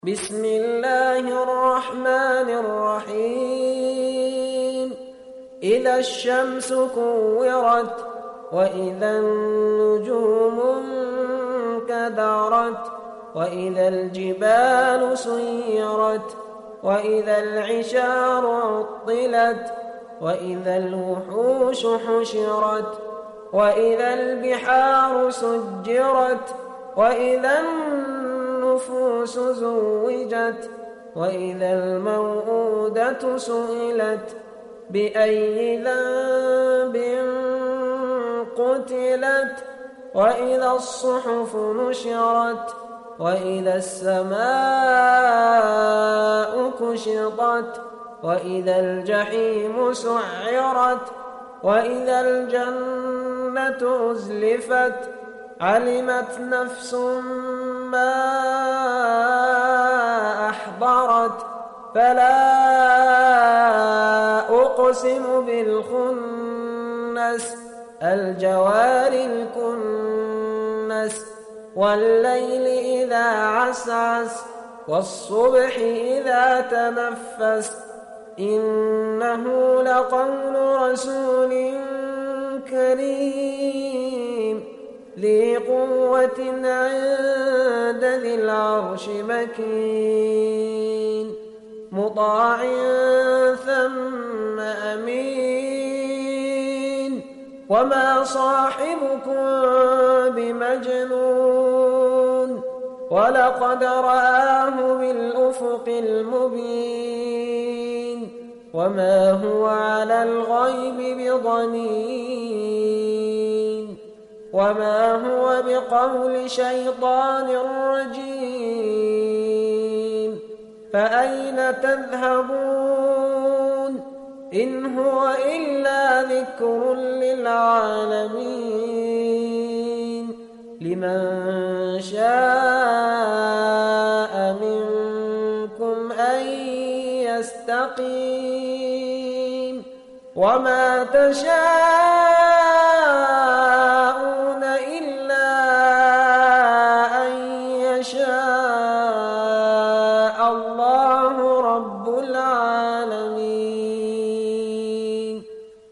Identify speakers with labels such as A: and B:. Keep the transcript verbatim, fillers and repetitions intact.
A: بسم الله الرحمن الرحيم إذا الشمس كورت وإذا النجوم انكدرت وإذا الجبال سيرت وإذا العشار عطلت وإذا الوحوش حشرت وإذا البحار سجرت وإذا النفوس زوجت وإذا الموءودة سئلت بأي ذنب قتلت وإذا الصحف نشرت وإذا السماء كشطت وإذا الجحيم سعرت وإذا الجنة أزلفت علمت نفس ما أحضرت فلا أقسم بالخنس الجوار الكنس والليل إذا عسعس والصبح إذا تنفس إنه لقول رسول كريم ذي قوة عند ذي العرش مكين مطاع ثم أمين وما صاحبكم بمجنون ولقد رآه بالأفق المبين وما هو على الغيب بضنين وما هو بقول شيطان رجيم فأين تذهبون إن هو إلا ذكر للعالمين لمن شاء منكم أن يستقيم وما تشاءون